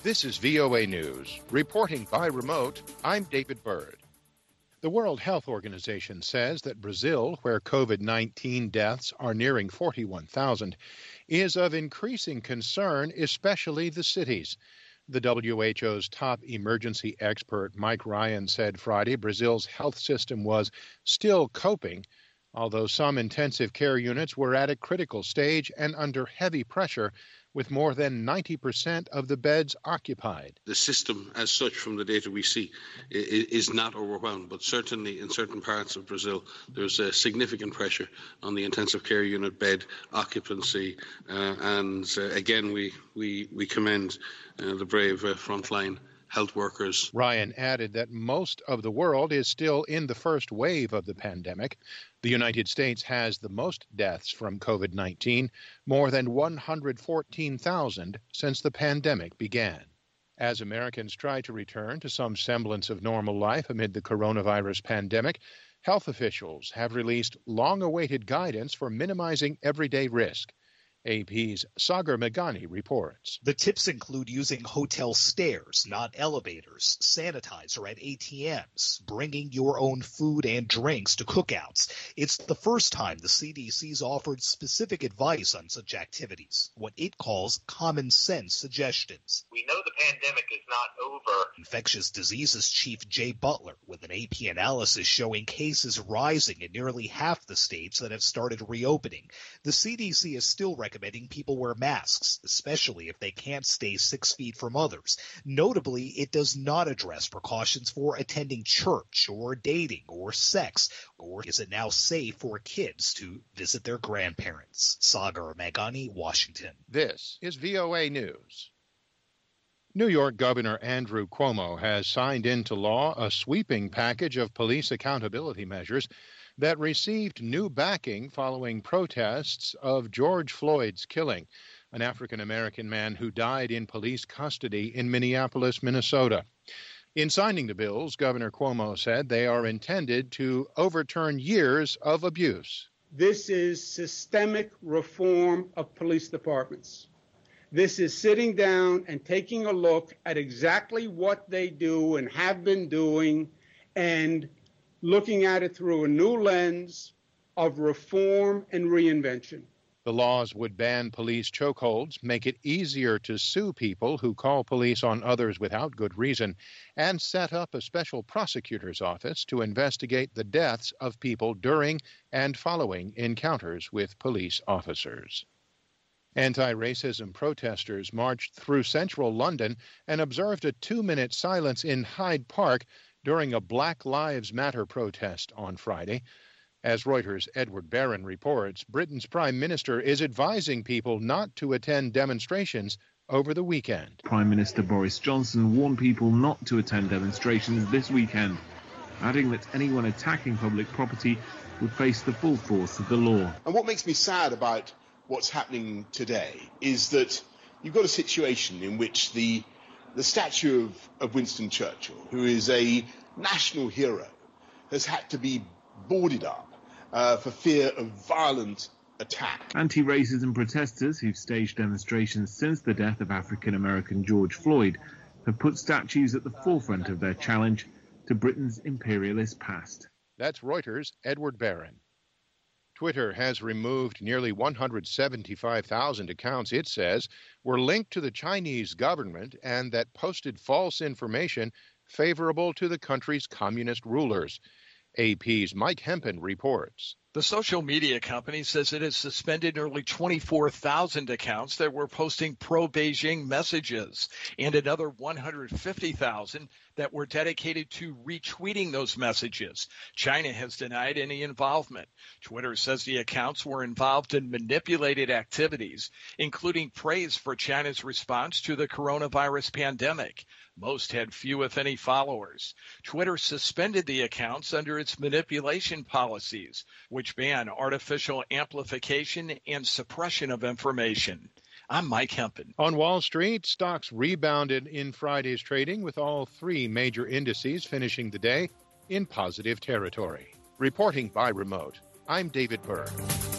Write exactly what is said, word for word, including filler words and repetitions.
This is V O A News. Reporting by remote, I'm David Byrd. The World Health Organization says that Brazil, where COVID nineteen deaths are nearing forty-one thousand, is of increasing concern, especially the cities. The W H O's top emergency expert, Mike Ryan, said Friday Brazil's health system was still coping, although some intensive care units were at a critical stage and under heavy pressure, with more than ninety percent of the beds occupied. The system as such, from the data we see, is not overwhelmed, but certainly in certain parts of Brazil there's a significant pressure on the intensive care unit bed occupancy, uh, and uh, again we, we, we commend uh, the brave uh, frontline health workers. Ryan added that most of the world is still in the first wave of the pandemic. The United States has the most deaths from COVID nineteen, more than one hundred fourteen thousand since the pandemic began. As Americans try to return to some semblance of normal life amid the coronavirus pandemic, health officials have released long-awaited guidance for minimizing everyday risk. A P's Sagar Meghani reports. The tips include using hotel stairs, not elevators, sanitizer at A T Ms, bringing your own food and drinks to cookouts. It's the first time the C D C's offered specific advice on such activities, what it calls common sense suggestions. We know the pandemic is not over. Infectious diseases chief Jay Butler, with an A P analysis showing cases rising in nearly half the states that have started reopening. The C D C is still recommending recommending people wear masks, especially if they can't stay six feet from others. Notably, it does not address precautions for attending church or dating or sex, or is it now safe for kids to visit their grandparents? Sagar Meghani, Washington. This is V O A News. New York Governor Andrew Cuomo has signed into law a sweeping package of police accountability measures that received new backing following protests of George Floyd's killing, an African-American man who died in police custody in Minneapolis, Minnesota. In signing the bills, Governor Cuomo said they are intended to overturn years of abuse. This is systemic reform of police departments. This is sitting down and taking a look at exactly what they do and have been doing and looking at it through a new lens of reform and reinvention. The laws would ban police chokeholds, make it easier to sue people who call police on others without good reason, and set up a special prosecutor's office to investigate the deaths of people during and following encounters with police officers. Anti-racism protesters marched through central London and observed a two-minute silence in Hyde Park during a Black Lives Matter protest on Friday. As Reuters' Edward Barron reports, Britain's Prime Minister is advising people not to attend demonstrations over the weekend. Prime Minister Boris Johnson warned people not to attend demonstrations this weekend, adding that anyone attacking public property would face the full force of the law. And what makes me sad about what's happening today is that you've got a situation in which the The statue of, of Winston Churchill, who is a national hero, has had to be boarded up uh, for fear of violent attack. Anti-racism protesters who've staged demonstrations since the death of African-American George Floyd have put statues at the forefront of their challenge to Britain's imperialist past. That's Reuters' Edward Barron. Twitter has removed nearly one hundred seventy-five thousand accounts it says were linked to the Chinese government and that posted false information favorable to the country's communist rulers. A P's Mike Hempen reports. The social media company says it has suspended nearly twenty-four thousand accounts that were posting pro-Beijing messages and another one hundred fifty thousand that were dedicated to retweeting those messages. China has denied any involvement. Twitter says the accounts were involved in manipulated activities, including praise for China's response to the coronavirus pandemic. Most had few, if any, followers. Twitter suspended the accounts under its manipulation policies, which ban artificial amplification and suppression of information. I'm Mike Hempen. On Wall Street, stocks rebounded in Friday's trading, with all three major indices finishing the day in positive territory. Reporting by remote, I'm David Byrd.